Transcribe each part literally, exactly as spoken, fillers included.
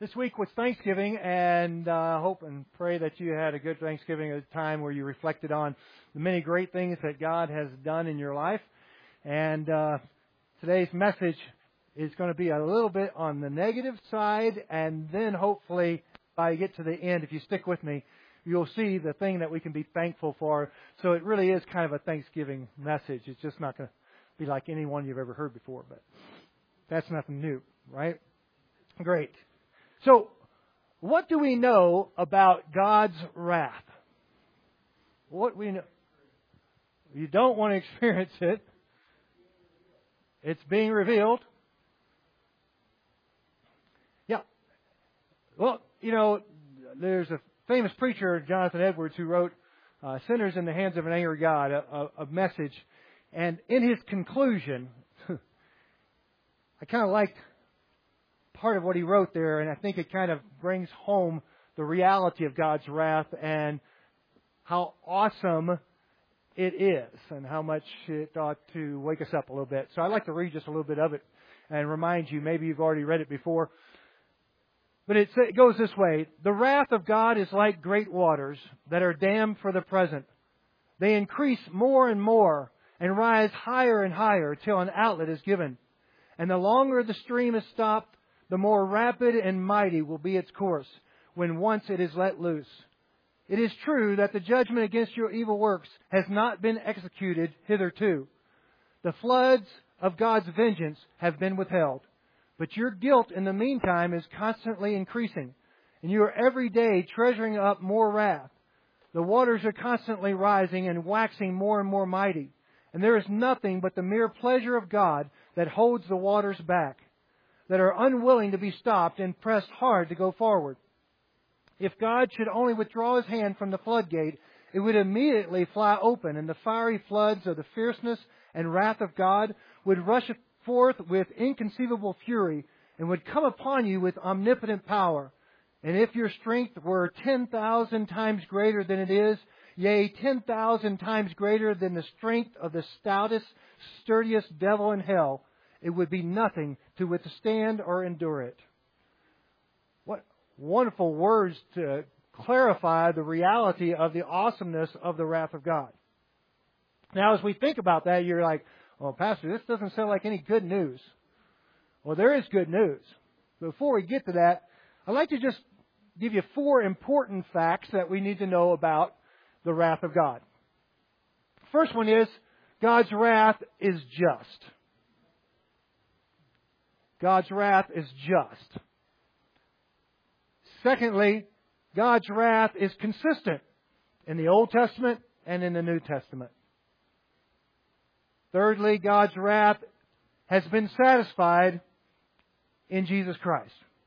This week was Thanksgiving, and I uh, hope and pray that you had a good Thanksgiving, a time where you reflected on the many great things that God has done in your life. And uh, today's message is going to be a little bit on the negative side, and then hopefully by you get to the end, if you stick with me, you'll see the thing that we can be thankful for. So it really is kind of a Thanksgiving message. It's just not going to be like any one you've ever heard before, but that's nothing new, right? Great. So, what do we know about God's wrath? What we know? You don't want to experience it. It's being revealed. Yeah. Well, you know, there's a famous preacher, Jonathan Edwards, who wrote uh, Sinners in the Hands of an Angry God, a, a, a message. And in his conclusion, I kind of liked part of what he wrote there, and I think it kind of brings home the reality of God's wrath and how awesome it is and how much it ought to wake us up a little bit. So I'd like to read just a little bit of it and remind you, maybe you've already read it before, but it goes this way. The wrath of God is like great waters that are dammed for the present. They increase more and more and rise higher and higher till an outlet is given. And the longer the stream is stopped, the more rapid and mighty will be its course when once it is let loose. It is true that the judgment against your evil works has not been executed hitherto. The floods of God's vengeance have been withheld. But your guilt in the meantime is constantly increasing, and you are every day treasuring up more wrath. The waters are constantly rising and waxing more and more mighty, and there is nothing but the mere pleasure of God that holds the waters back, that are unwilling to be stopped and pressed hard to go forward. If God should only withdraw His hand from the floodgate, it would immediately fly open, and the fiery floods of the fierceness and wrath of God would rush forth with inconceivable fury and would come upon you with omnipotent power. And if your strength were ten thousand times greater than it is, yea, ten thousand times greater than the strength of the stoutest, sturdiest devil in hell, it would be nothing to withstand or endure it. What wonderful words to clarify the reality of the awesomeness of the wrath of God. Now, as we think about that, you're like, well, Pastor, this doesn't sound like any good news. Well, there is good news. Before we get to that, I'd like to just give you four important facts that we need to know about the wrath of God. First one is, God's wrath is just. God's wrath is just. Secondly, God's wrath is consistent in the Old Testament and in the New Testament. Thirdly, God's wrath has been satisfied in Jesus Christ.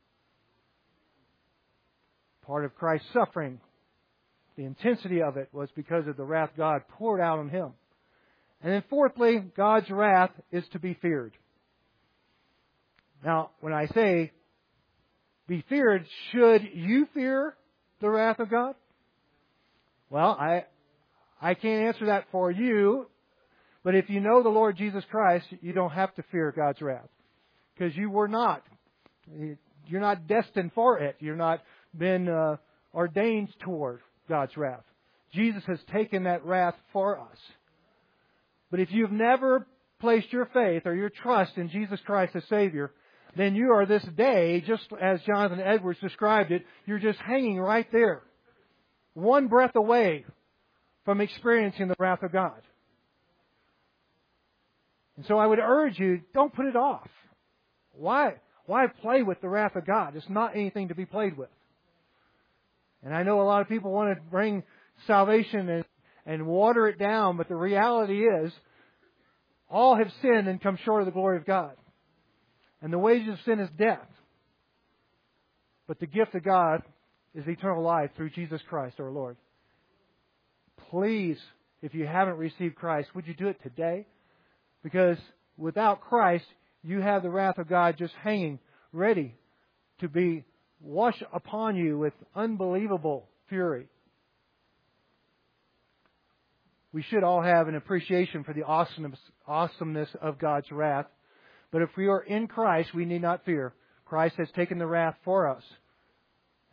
Part of Christ's suffering, the intensity of it was because of the wrath God poured out on Him. And then fourthly, God's wrath is to be feared. Now, when I say be feared, should you fear the wrath of God? Well, I I can't answer that for you, but if you know the Lord Jesus Christ, you don't have to fear God's wrath, because you were not. You're not destined for it. You're not been uh, ordained toward God's wrath. Jesus has taken that wrath for us. But if you've never placed your faith or your trust in Jesus Christ as Savior, then you are this day, just as Jonathan Edwards described it, you're just hanging right there, one breath away from experiencing the wrath of God. And so I would urge you, don't put it off. Why? Why play with the wrath of God? It's not anything to be played with. And I know a lot of people want to bring salvation and, and water it down, but the reality is, all have sinned and come short of the glory of God. And the wages of sin is death. But the gift of God is eternal life through Jesus Christ our Lord. Please, if you haven't received Christ, would you do it today? Because without Christ, you have the wrath of God just hanging, ready to be washed upon you with unbelievable fury. We should all have an appreciation for the awesomeness, awesomeness of God's wrath. But if we are in Christ, we need not fear. Christ has taken the wrath for us.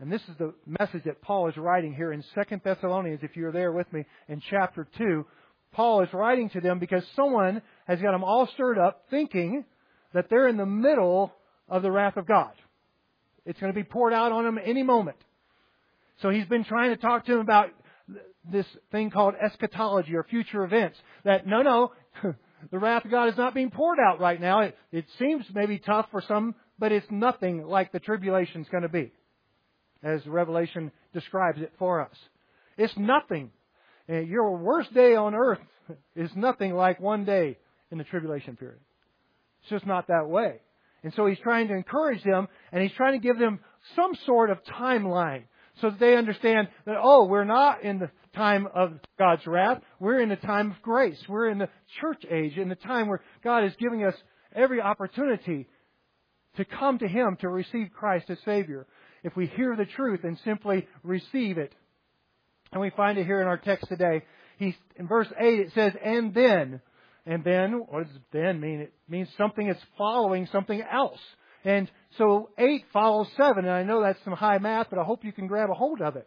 And this is the message that Paul is writing here in Second Thessalonians, if you're there with me, in chapter two. Paul is writing to them because someone has got them all stirred up thinking that they're in the middle of the wrath of God. It's going to be poured out on them any moment. So he's been trying to talk to them about this thing called eschatology or future events. That no, no, the wrath of God is not being poured out right now. It, it seems maybe tough for some, but it's nothing like the tribulation is going to be, as Revelation describes it for us. It's nothing. And your worst day on earth is nothing like one day in the tribulation period. It's just not that way. And so he's trying to encourage them, and he's trying to give them some sort of timeline so that they understand that, oh, we're not in the time of God's wrath. We're in the time of grace. We're in the church age, in the time where God is giving us every opportunity to come to Him, to receive Christ as Savior, if we hear the truth and simply receive it. And we find it here in our text today. He's, in verse eight it says, and then. And then, what does then mean? It means something is following something else. And so eight follows seven. And I know that's some high math, but I hope you can grab a hold of it.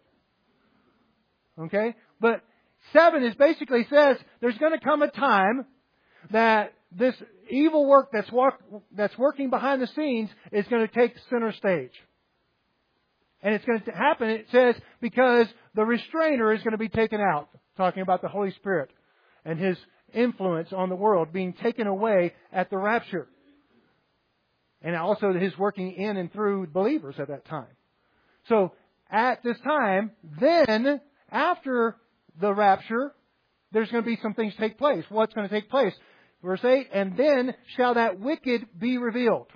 Okay? But seven is basically says there's going to come a time that this evil work that's walk, that's working behind the scenes is going to take center stage. And it's going to happen, it says, because the restrainer is going to be taken out. Talking about the Holy Spirit and His influence on the world being taken away at the rapture. And also His working in and through believers at that time. So, at this time, then, after the rapture, there's going to be some things take place. What's going to take place? Verse eight, and then shall that wicked be revealed.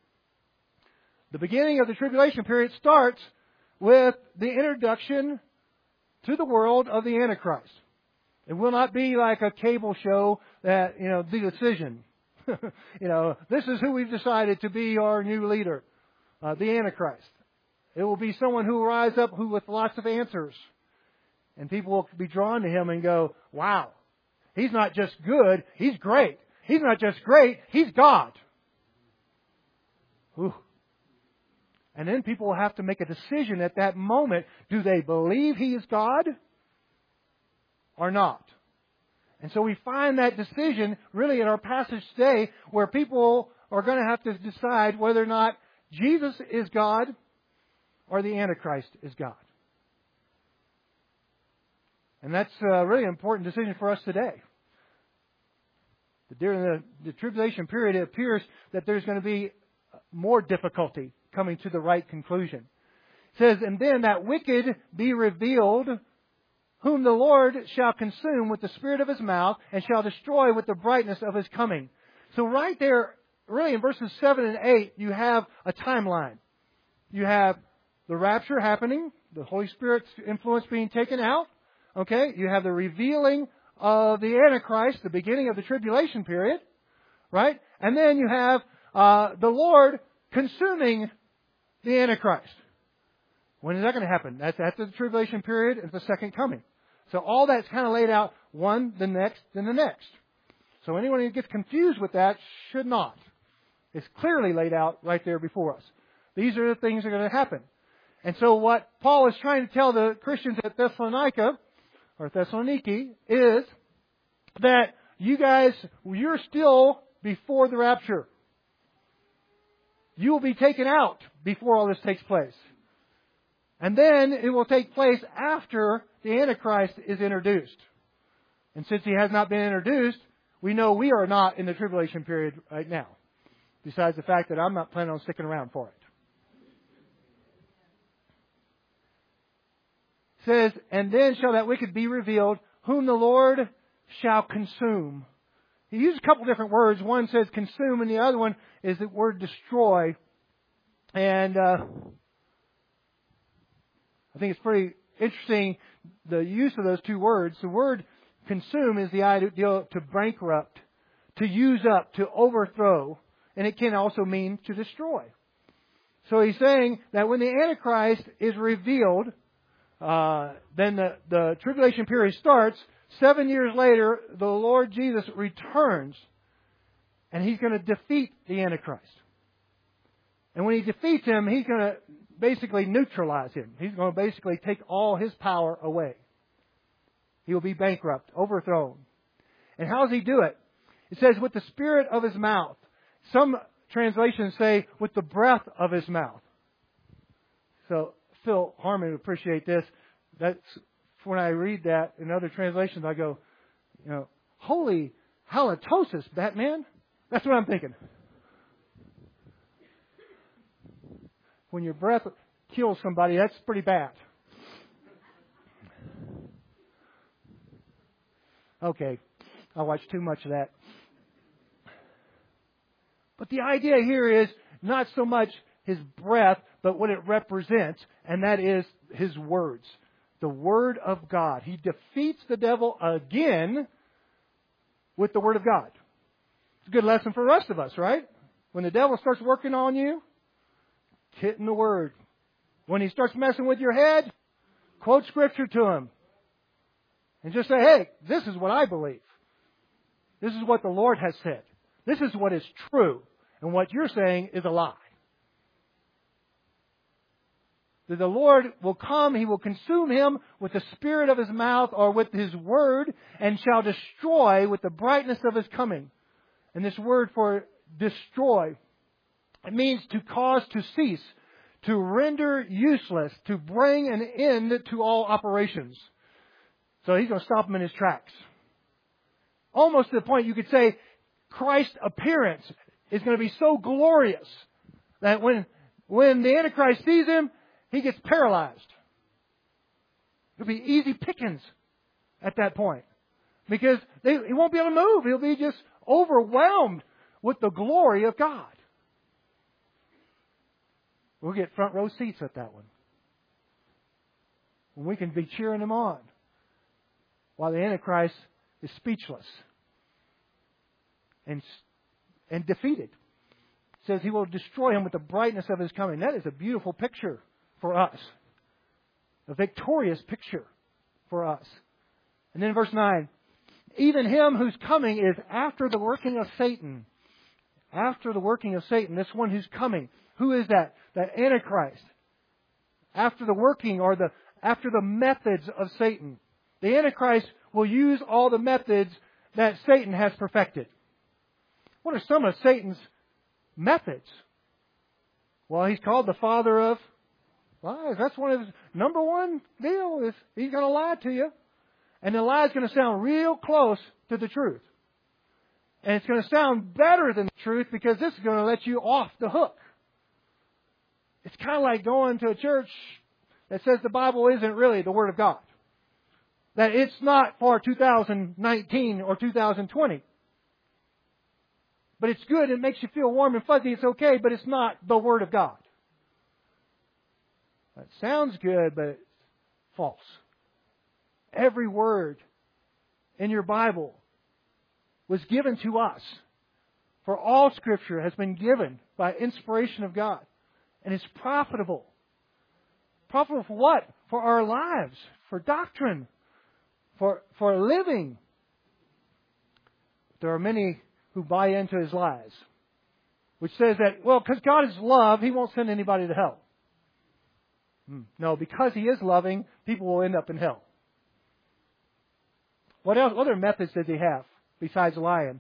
The beginning of the tribulation period starts with the introduction to the world of the Antichrist. It will not be like a cable show that, you know, the decision. you know, this is who we've decided to be our new leader, uh, the Antichrist. It will be someone who will rise up who with lots of answers. And people will be drawn to him and go, wow, he's not just good, he's great. He's not just great, he's God. Ooh. And then people will have to make a decision at that moment. Do they believe He is God or not? And so we find that decision really in our passage today where people are going to have to decide whether or not Jesus is God or the Antichrist is God. And that's a really important decision for us today. During the, the tribulation period, it appears that there's going to be more difficulty coming to the right conclusion. It says, and then that wicked be revealed, whom the Lord shall consume with the spirit of His mouth, and shall destroy with the brightness of His coming. So right there, really in verses seven and eight, you have a timeline. You have the rapture happening, the Holy Spirit's influence being taken out. Okay, you have the revealing of the Antichrist, the beginning of the tribulation period, right? And then you have uh, the Lord consuming the Antichrist. When is that going to happen? That's after the tribulation period and the second coming. So all that's kind of laid out, one, the next, then the next. So anyone who gets confused with that should not. It's clearly laid out right there before us. These are the things that are going to happen. And so what Paul is trying to tell the Christians at Thessalonica, or Thessaloniki, is that you guys, you're still before the rapture. You will be taken out before all this takes place. And then it will take place after the Antichrist is introduced. And since he has not been introduced, we know we are not in the tribulation period right now. Besides the fact that I'm not planning on sticking around for it. It says, and then shall that wicked be revealed, whom the Lord shall consume. He uses a couple different words. One says consume, and the other one is the word destroy. And uh, I think it's pretty interesting, the use of those two words. The word consume is the idea to bankrupt, to use up, to overthrow. And it can also mean to destroy. So he's saying that when the Antichrist is revealed, uh, then the, the tribulation period starts. Seven years later, the Lord Jesus returns. And He's going to defeat the Antichrist. And when He defeats him, He's going to basically neutralize him. He's going to basically take all his power away. He will be bankrupt, overthrown. And how does he do it? It says with the spirit of his mouth. Some translations say with the breath of his mouth. So Phil Harmon would appreciate this. That's when I read that in other translations, I go, you know, holy halitosis, Batman. That's what I'm thinking. When your breath kills somebody, that's pretty bad. Okay, I watched too much of that. But the idea here is not so much his breath, but what it represents, and that is his words. The Word of God. He defeats the devil again with the Word of God. It's a good lesson for the rest of us, right? When the devil starts working on you, get in the Word. When he starts messing with your head, quote Scripture to him. And just say, hey, this is what I believe. This is what the Lord has said. This is what is true. And what you're saying is a lie. That the Lord will come, He will consume him with the spirit of His mouth or with His word, and shall destroy with the brightness of His coming. And this word for destroy, it means to cause to cease, to render useless, to bring an end to all operations. So He's going to stop him in his tracks. Almost to the point you could say Christ's appearance is going to be so glorious that when, when the Antichrist sees Him, he gets paralyzed. It'll be easy pickings at that point. Because they, he won't be able to move. He'll be just overwhelmed with the glory of God. We'll get front row seats at that one. When we can be cheering him on while the Antichrist is speechless and, and defeated. It says He will destroy him with the brightness of His coming. That is a beautiful picture for us. A victorious picture for us. And then verse nine. Even him whose coming is after the working of Satan. After the working of Satan. This one who's coming. Who is that? That Antichrist. After the working or the after the methods of Satan. The Antichrist will use all the methods that Satan has perfected. What are some of Satan's methods? Well, he's called the father of lies. That's one of his number one deal is he's going to lie to you. And the lie is going to sound real close to the truth. And it's going to sound better than the truth because this is going to let you off the hook. It's kind of like going to a church that says the Bible isn't really the Word of God. That it's not for two thousand nineteen or two thousand twenty. But it's good. It makes you feel warm and fuzzy. It's okay, but it's not the Word of God. That sounds good, but it's false. Every word in your Bible was given to us. For all Scripture has been given by inspiration of God. And it's profitable. Profitable for what? For our lives. For doctrine. For, for living. There are many who buy into his lies. Which says that, well, because God is love, He won't send anybody to hell. No, because He is loving, people will end up in hell. What else? What other methods does He have besides lying?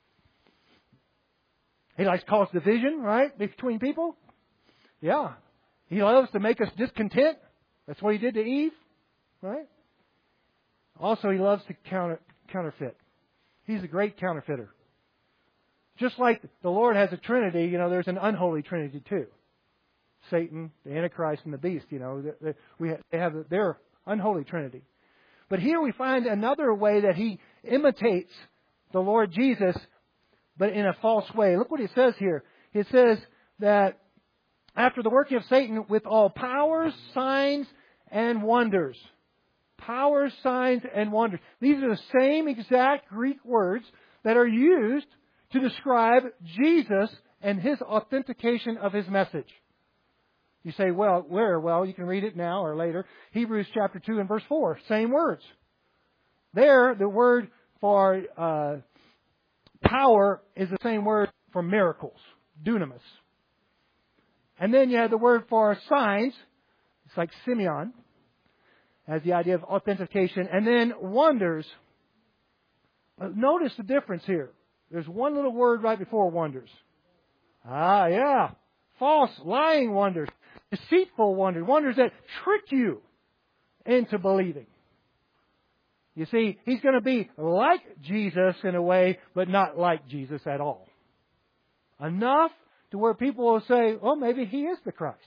He likes to cause division, right, between people. Yeah. He loves to make us discontent. That's what He did to Eve, right? Also, He loves to counter, counterfeit. He's a great counterfeiter. Just like the Lord has a Trinity, you know, there's an unholy Trinity too. Satan, the Antichrist, and the beast, you know, they, we have, they have their unholy Trinity. But here we find another way that he imitates the Lord Jesus, but in a false way. Look what it says here. It says that after the working of Satan with all powers, signs, and wonders. Powers, signs, and wonders. These are the same exact Greek words that are used to describe Jesus and His authentication of His message. You say, well, where? Well, you can read it now or later. Hebrews chapter two and verse four. Same words. There, the word for uh, power is the same word for miracles. Dunamis. And then you have the word for signs. It's like Simeon, has the idea of authentication. And then wonders. Notice the difference here. There's one little word right before wonders. Ah, yeah. False, lying wonders. Deceitful wonders. Wonders that trick you into believing. You see, He's going to be like Jesus in a way, but not like Jesus at all. Enough to where people will say, well, maybe He is the Christ.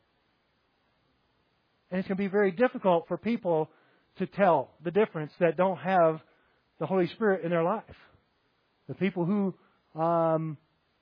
And it's going to be very difficult for people to tell the difference that don't have the Holy Spirit in their life. The people who um,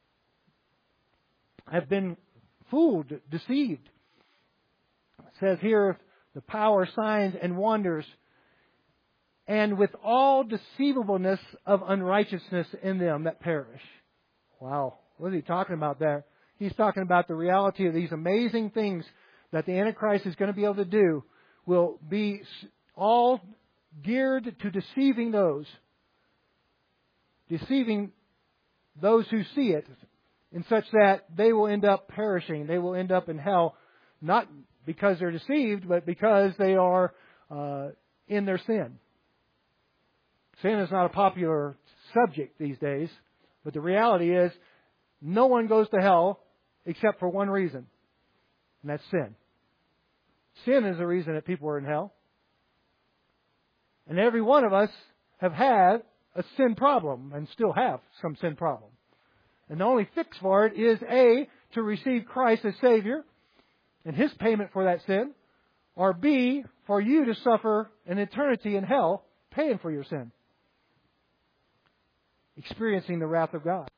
have been fooled, deceived. It says here, the power, signs, and wonders, and with all deceivableness of unrighteousness in them that perish. Wow. What is he talking about there? He's talking about the reality of these amazing things that the Antichrist is going to be able to do will be all geared to deceiving those, deceiving those who see it, in such that they will end up perishing. They will end up in hell, not because they're deceived, but because they are uh, in their sin. Sin is not a popular subject these days, but the reality is no one goes to hell except for one reason, and that's sin. Sin is the reason that people are in hell. And every one of us have had a sin problem and still have some sin problem. And the only fix for it is A, to receive Christ as Savior and His payment for that sin, or B, for you to suffer an eternity in hell paying for your sin, experiencing the wrath of God.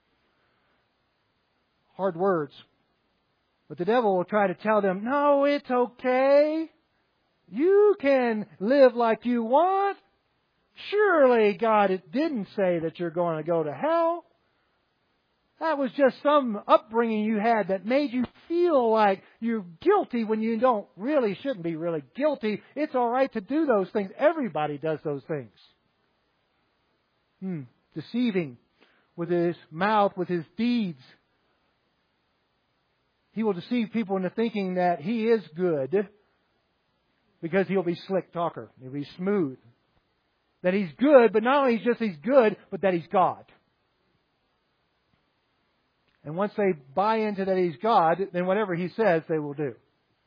Hard words. But the devil will try to tell them, no, it's okay. You can live like you want. Surely God didn't say that you're going to go to hell. That was just some upbringing you had that made you feel like you're guilty when you don't really shouldn't be really guilty. It's all right to do those things. Everybody does those things. Hmm. Deceiving with his mouth, with his deeds. He will deceive people into thinking that he is good because he'll be slick talker. He'll be smooth. That he's good, but not only just he's good, but that he's God. And once they buy into that he's God, then whatever he says, they will do.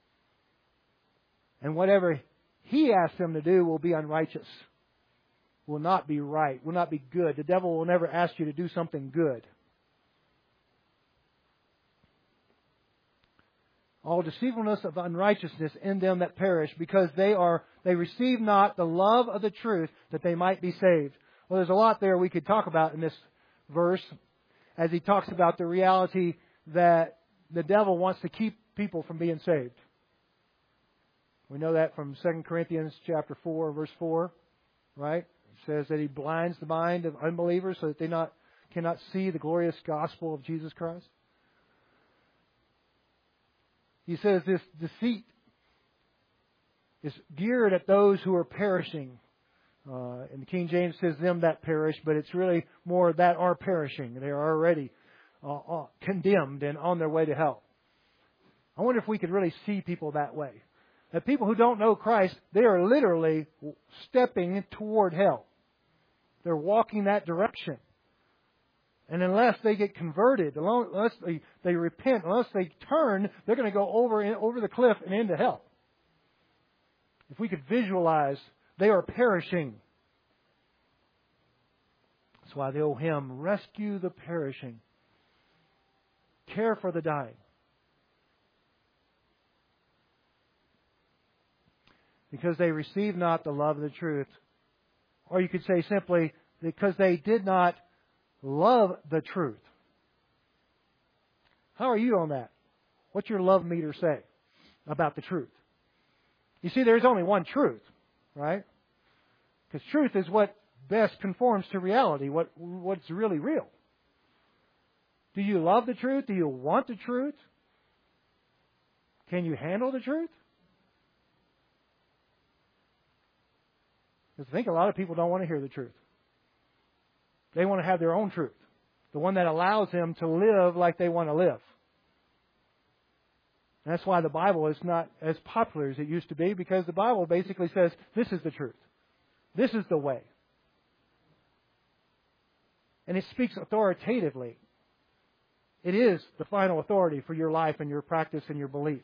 And whatever he asks them to do will be unrighteous. Will not be right. Will not be good. The devil will never ask you to do something good. All deceitfulness of unrighteousness in them that perish, because they are they receive not the love of the truth, that they might be saved. Well, there's a lot there we could talk about in this verse, as he talks about the reality that the devil wants to keep people from being saved. We know that from Second Corinthians chapter four, verse four, right? It says that he blinds the mind of unbelievers so that they not cannot see the glorious gospel of Jesus Christ. He says this deceit is geared at those who are perishing. Uh, and the King James says them that perish, but it's really more that are perishing. They are already uh, uh, condemned and on their way to hell. I wonder if we could really see people that way. That people who don't know Christ, they are literally stepping toward hell. They're walking that direction. And unless they get converted, unless they, they repent, unless they turn, they're going to go over over the cliff and into hell. If we could visualize, they are perishing. That's why the old hymn, rescue the perishing, care for the dying. Because they receive not the love of the truth. Or you could say simply, because they did not love the truth. How are you on that? What's your love meter say about the truth? You see, there's only one truth, right? Because truth is what best conforms to reality, what what's really real. Do you love the truth? Do you want the truth? Can you handle the truth? Because I think a lot of people don't want to hear the truth. They want to have their own truth. The one that allows them to live like they want to live. And that's why the Bible is not as popular as it used to be, because the Bible basically says, this is the truth. This is the way. And it speaks authoritatively. It is the final authority for your life and your practice and your belief.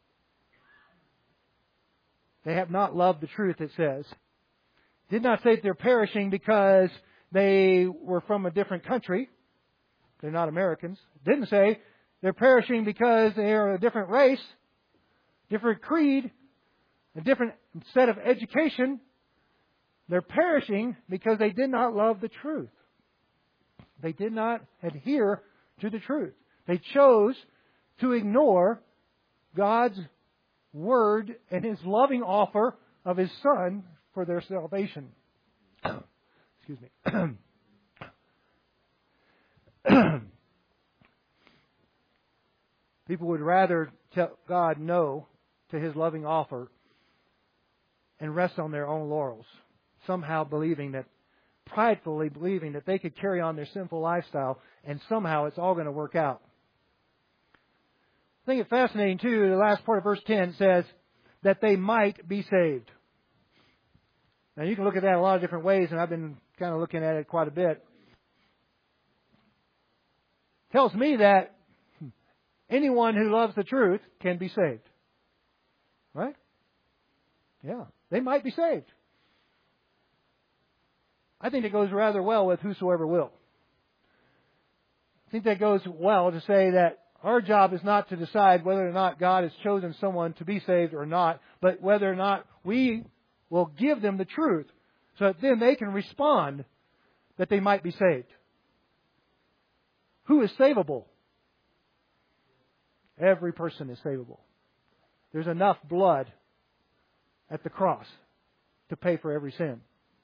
They have not loved the truth, it says. Did not say that they're perishing because they were from a different country. They're not Americans. Didn't say they're perishing because they are a different race, different creed, a different set of education. They're perishing because they did not love the truth. They did not adhere to the truth. They chose to ignore God's Word and His loving offer of His Son for their salvation. Excuse me. People would rather tell God no to His loving offer and rest on their own laurels, somehow believing that, pridefully believing that they could carry on their sinful lifestyle and somehow it's all going to work out. I think it's fascinating too, the last part of verse ten says that they might be saved. Now you can look at that a lot of different ways, and I've been kind of looking at it quite a bit. Tells me that anyone who loves the truth can be saved. Right? Yeah. They might be saved. I think it goes rather well with whosoever will. I think that goes well to say that our job is not to decide whether or not God has chosen someone to be saved or not, but whether or not we will give them the truth so that then they can respond that they might be saved. Who is savable? Every person is savable. There's enough blood at the cross to pay for every sin.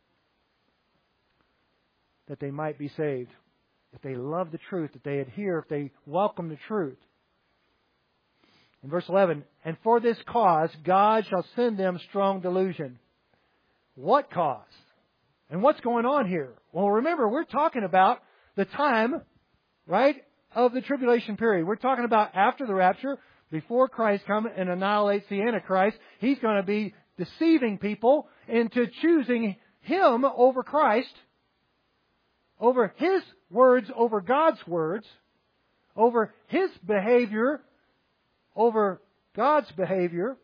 That they might be saved. If they love the truth, if they adhere, if they welcome the truth. In verse eleven, and for this cause God shall send them strong delusion. What cause? And what's going on here? Well, remember, we're talking about the time, right, of the tribulation period. We're talking about after the rapture, before Christ comes and annihilates the Antichrist. He's going to be deceiving people into choosing Him over Christ, over His words over God's words, over His behavior over God's behavior.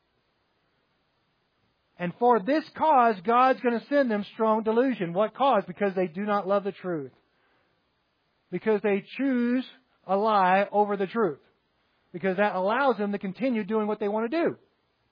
And for this cause, God's going to send them strong delusion. What cause? Because they do not love the truth. Because they choose a lie over the truth. Because that allows them to continue doing what they want to do.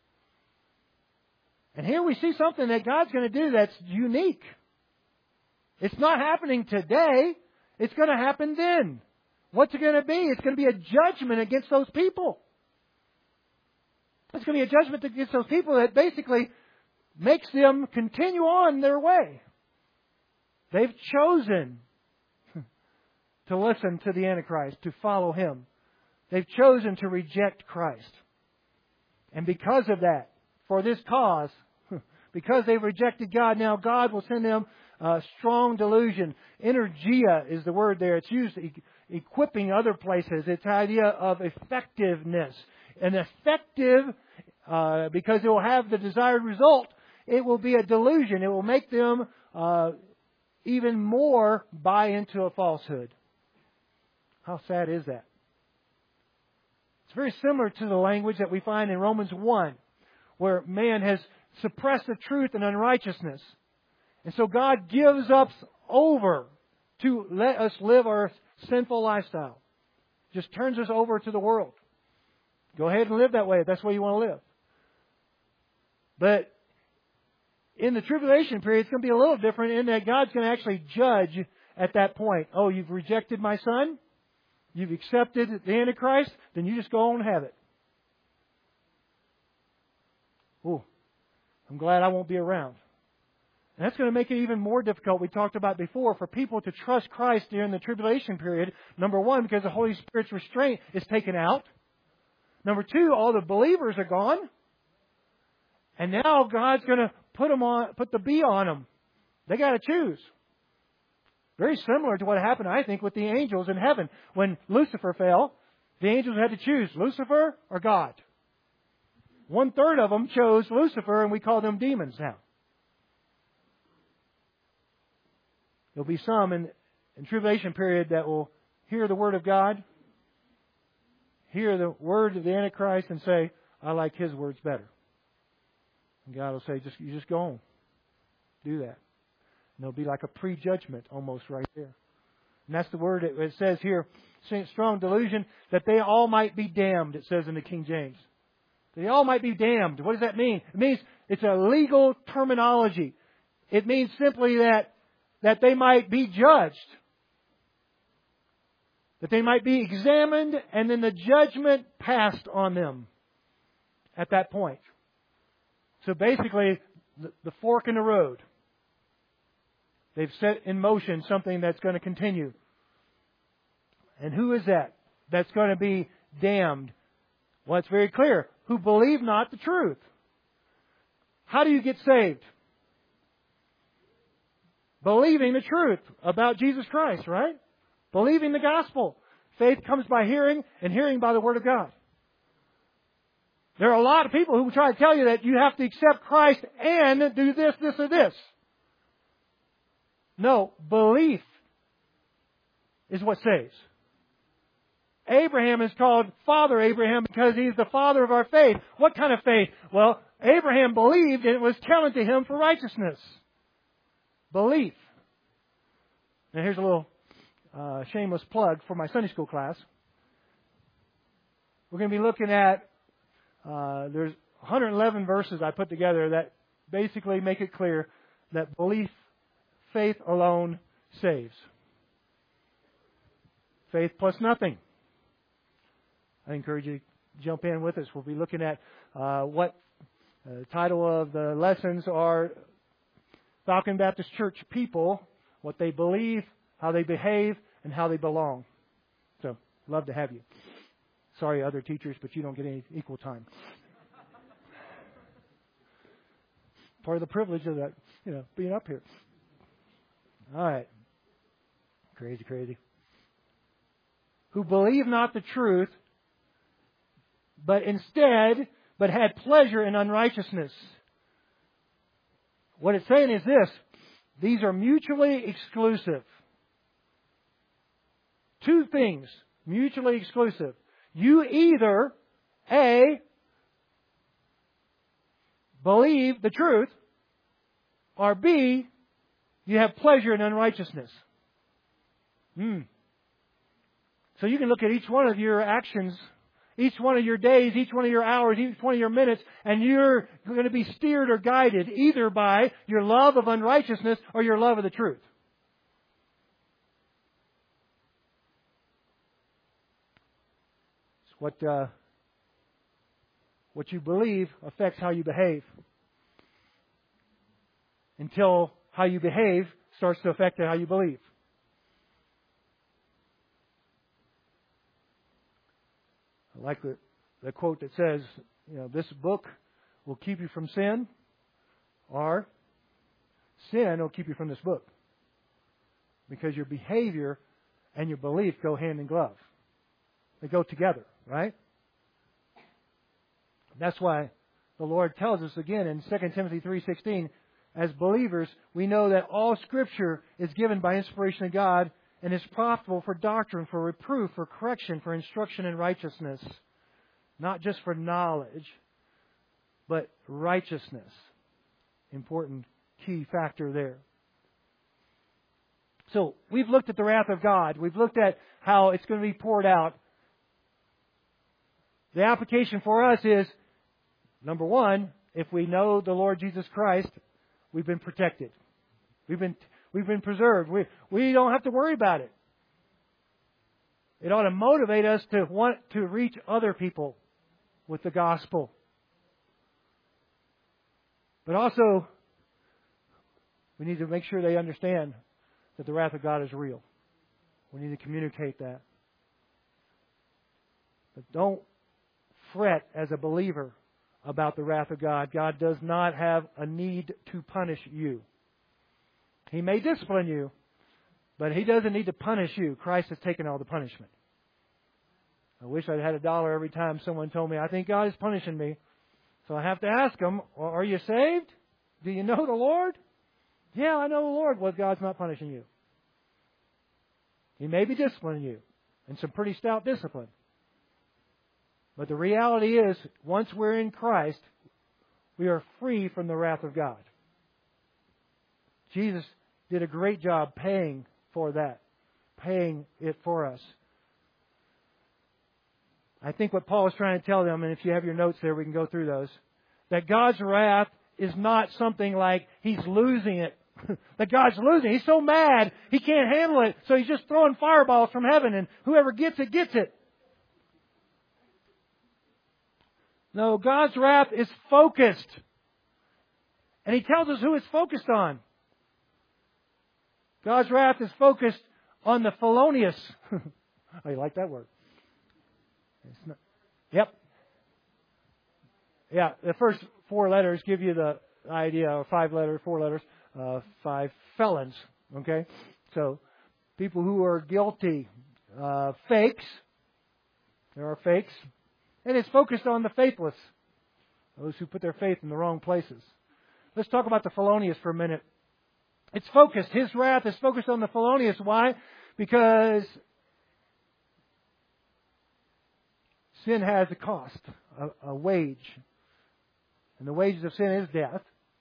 And here we see something that God's going to do that's unique. It's not happening today. It's going to happen then. What's it going to be? It's going to be a judgment against those people. It's going to be a judgment against those people that basically makes them continue on their way. They've chosen to listen to the Antichrist, to follow him. They've chosen to reject Christ. And because of that, for this cause, because they've rejected God, now God will send them uh, strong delusion. Energia is the word there. It's used e- equipping other places. It's the idea of effectiveness. An effective, uh, because it will have the desired result, it will be a delusion. It will make them uh, even more buy into a falsehood. How sad is that? It's very similar to the language that we find in Romans one, where man has suppressed the truth and unrighteousness. And so God gives us over to let us live our sinful lifestyle. Just turns us over to the world. Go ahead and live that way if that's the way you want to live. But in the tribulation period, it's going to be a little different in that God's going to actually judge at that point. Oh, you've rejected my Son? You've accepted the Antichrist? Then you just go on and have it. Oh, I'm glad I won't be around. And that's going to make it even more difficult, we talked about before, for people to trust Christ during the tribulation period. Number one, because the Holy Spirit's restraint is taken out. Number two, all the believers are gone. And now God's going to put them on, put the B on them. They got to choose. Very similar to what happened, I think, with the angels in heaven. When Lucifer fell, The angels had to choose Lucifer or God. One third of them chose Lucifer, and we call them demons now. There'll be some in, in tribulation period that will hear the Word of God, hear the word of the Antichrist, and say, I like his words better. And God will say, just you just go on. Do that. And there'll be like a prejudgment almost right there. And that's the word it, it says here, strong delusion, that they all might be damned, it says in the King James. They all might be damned. What does that mean? It means it's a legal terminology. It means simply that, that they might be judged. That they might be examined and then the judgment passed on them at that point. So basically, the, the fork in the road. They've set in motion something that's going to continue. And who is that that's going to be damned? Well, it's very clear. Who believe not the truth. How do you get saved? Believing the truth about Jesus Christ, right? Believing the gospel. Faith comes by hearing, and hearing by the Word of God. There are a lot of people who try to tell you that you have to accept Christ and do this, this, or this. No, belief is what saves. Abraham is called Father Abraham because he's the father of our faith. What kind of faith? Well, Abraham believed and it was counted to him for righteousness. Belief. Now here's a little uh, shameless plug for my Sunday school class. We're going to be looking at, uh, there's one hundred eleven verses I put together that basically make it clear that belief, faith alone saves. Faith plus nothing. I encourage you to jump in with us. We'll be looking at uh, what uh, the title of the lessons are Falcon Baptist Church people, what they believe, how they behave, and how they belong. So, love to have you. Sorry, other teachers, but you don't get any equal time. Part of the privilege of that, you know, being up here. All right. Crazy, crazy. Who believe not the truth, but instead, but had pleasure in unrighteousness. What it's saying is this. These are mutually exclusive. Two things, mutually exclusive. You either, A, believe the truth, or B, you have pleasure in unrighteousness. Hmm. So you can look at each one of your actions, each one of your days, each one of your hours, each one of your minutes, and you're going to be steered or guided either by your love of unrighteousness or your love of the truth. It's what, uh, what you believe affects how you behave. Until how you behave starts to affect how you believe. I like the, the quote that says, you know, this book will keep you from sin, or sin will keep you from this book. Because your behavior and your belief go hand in glove. They go together, right? That's why the Lord tells us again in Second Timothy three sixteen, as believers, we know that all Scripture is given by inspiration of God and is profitable for doctrine, for reproof, for correction, for instruction in righteousness. Not just for knowledge, but righteousness. Important key factor there. So, we've looked at the wrath of God. We've looked at how it's going to be poured out. The application for us is, number one, if we know the Lord Jesus Christ, we've been protected. We've been we've been preserved. We we don't have to worry about it. It ought to motivate us to want to reach other people with the gospel. But also, we need to make sure they understand that the wrath of God is real. We need to communicate that. But don't fret as a believer about the wrath of God. God does not have a need to punish you. He may discipline you, but He doesn't need to punish you. Christ has taken all the punishment. I wish I'd had a dollar every time someone told me, I think God is punishing me. So I have to ask them, well, are you saved? Do you know the Lord? Yeah, I know the Lord. Well, God's not punishing you. He may be disciplining you, and some pretty stout discipline. But the reality is, once we're in Christ, we are free from the wrath of God. Jesus did a great job paying for that, paying it for us. I think what Paul is trying to tell them, and if you have your notes there, we can go through those, that God's wrath is not something like He's losing it. That God's losing. He's so mad, He can't handle it, so He's just throwing fireballs from heaven, and whoever gets it, gets it. No, God's wrath is focused. And He tells us who it's focused on. God's wrath is focused on the felonious. Oh, you like that word? It's not, yep. Yeah, the first four letters give you the idea, or five letters, four letters, uh, five felons. Okay? So, people who are guilty, uh, fakes. There are fakes. And it's focused on the faithless, those who put their faith in the wrong places. Let's talk about the felonious for a minute. It's focused. His wrath is focused on the felonious. Why? Because sin has a cost, a, a wage. And the wages of sin is death.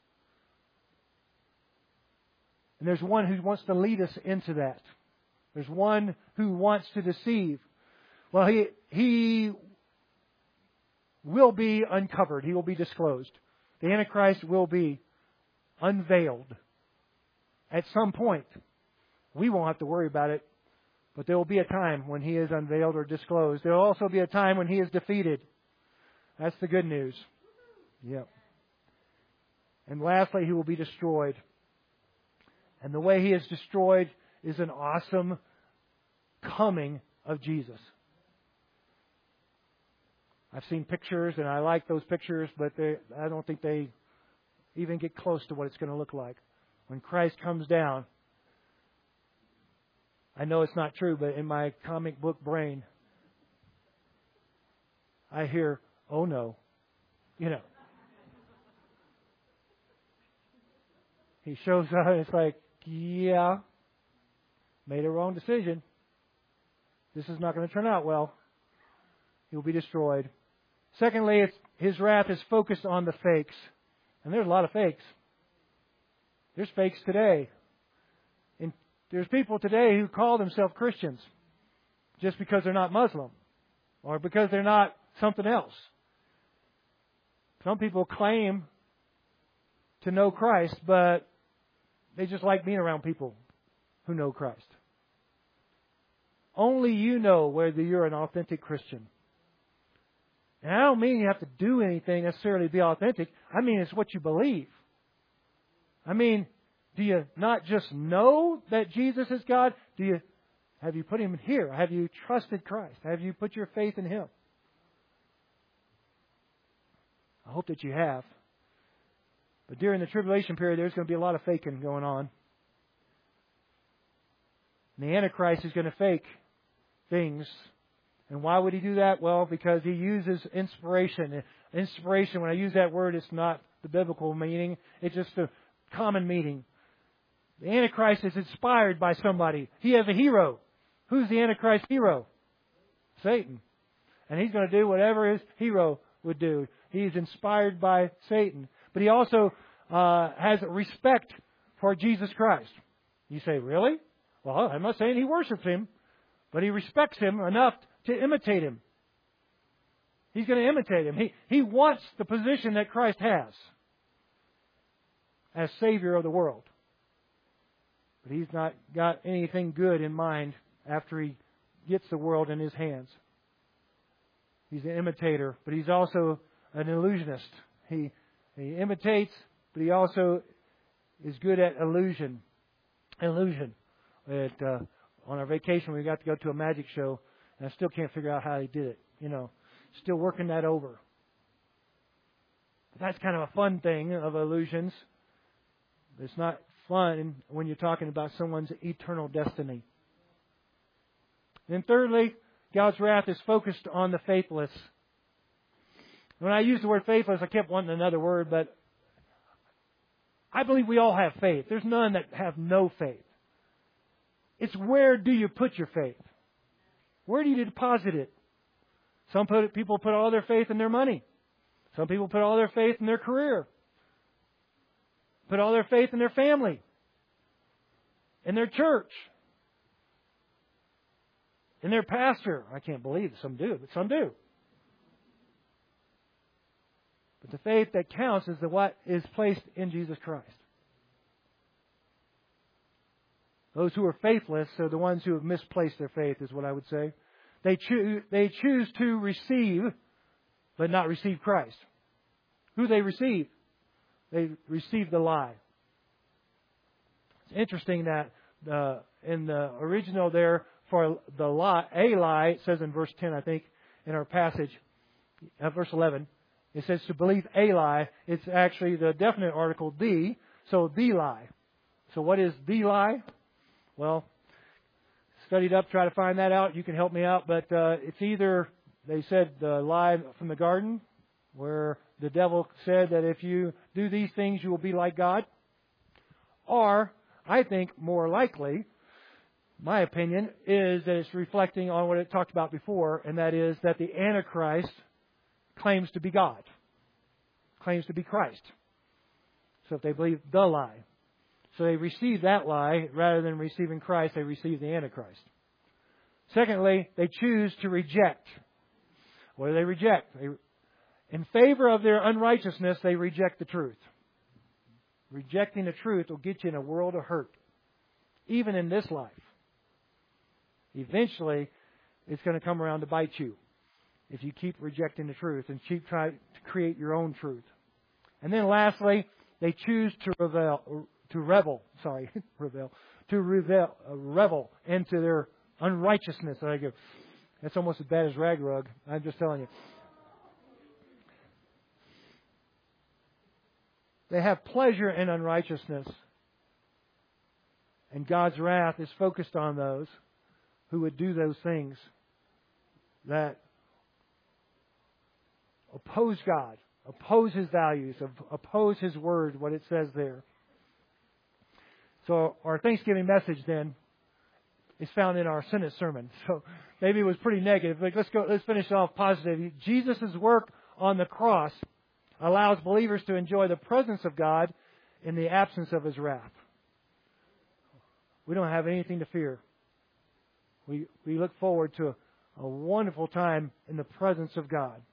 And there's one who wants to lead us into that. There's one who wants to deceive. Well, he he will be uncovered. He will be disclosed. The Antichrist will be unveiled at some point. We won't have to worry about it, but there will be a time when he is unveiled or disclosed. There will also be a time when he is defeated. That's the good news. Yep. And lastly, he will be destroyed. And the way he is destroyed is an awesome coming of Jesus. I've seen pictures, and I like those pictures, but they, I don't think they even get close to what it's going to look like. When Christ comes down, I know it's not true, but in my comic book brain, I hear, oh no, you know. He shows up, and it's like, yeah, made a wrong decision. This is not going to turn out well. He'll be destroyed. Secondly, it's, his wrath is focused on the fakes. And there's a lot of fakes. There's fakes today. And there's people today who call themselves Christians just because they're not Muslim or because they're not something else. Some people claim to know Christ, but they just like being around people who know Christ. Only you know whether you're an authentic Christian. And I don't mean you have to do anything necessarily to be authentic. I mean it's what you believe. I mean, do you not just know that Jesus is God? Do you have you put Him here? Have you trusted Christ? Have you put your faith in Him? I hope that you have. But during the tribulation period, there's going to be a lot of faking going on. And the Antichrist is going to fake things. And why would he do that? Well, because he uses inspiration. Inspiration, when I use that word, it's not the biblical meaning. It's just a common meaning. The Antichrist is inspired by somebody. He has a hero. Who's the Antichrist hero? Satan. And he's going to do whatever his hero would do. He's inspired by Satan. But he also uh, has respect for Jesus Christ. You say, really? Well, I'm not saying he worships Him, but he respects Him enough to imitate Him. He's going to imitate Him. He, he wants the position that Christ has as Savior of the world. But he's not got anything good in mind after he gets the world in his hands. He's an imitator, but he's also an illusionist. He, he imitates, but he also is good at illusion. Illusion. At, uh, on our vacation, we got to go to a magic show, and I still can't figure out how he did it. You know, still working that over. But that's kind of a fun thing of illusions. It's not fun when you're talking about someone's eternal destiny. And thirdly, God's wrath is focused on the faithless. When I use the word faithless, I kept wanting another word, but I believe we all have faith. There's none that have no faith. It's where do you put your faith? Where do you deposit it? Some put, people put all their faith in their money. Some people put all their faith in their career. Put all their faith in their family. In their church. In their pastor. I can't believe it. Some do, but some do. But the faith that counts is the what is placed in Jesus Christ. Those who are faithless are the ones who have misplaced their faith, is what I would say. They choose, they choose to receive, but not receive Christ. Who they receive? They receive the lie. It's interesting that uh, in the original there, for the lie, a lie, it says in verse ten, I think, in our passage, uh, verse eleven, it says to believe a lie. It's actually the definite article, the, so the lie. So what is the lie? Well, studied up, try to find that out. You can help me out. But uh, it's either, they said, the lie from the garden, where the devil said that if you do these things, you will be like God. Or, I think more likely, my opinion, is that it's reflecting on what it talked about before, and that is that the Antichrist claims to be God, claims to be Christ. So if they believe the lie. So they receive that lie rather than receiving Christ, they receive the Antichrist. Secondly, they choose to reject. What do they reject? They, in favor of their unrighteousness, they reject the truth. Rejecting the truth will get you in a world of hurt, even in this life. Eventually, it's going to come around to bite you if you keep rejecting the truth and keep trying to create your own truth. And then lastly, they choose to revel. To revel, sorry, revel, to revel, uh, revel into their unrighteousness. I go, that's almost as bad as Ragnarok. I'm just telling you. They have pleasure in unrighteousness, and God's wrath is focused on those who would do those things that oppose God, oppose His values, oppose His word, what it says there. So our Thanksgiving message then is found in our Senate sermon. So maybe it was pretty negative. But let's go. Let's finish off positive. Jesus' work on the cross allows believers to enjoy the presence of God in the absence of His wrath. We don't have anything to fear. We we look forward to a, a wonderful time in the presence of God.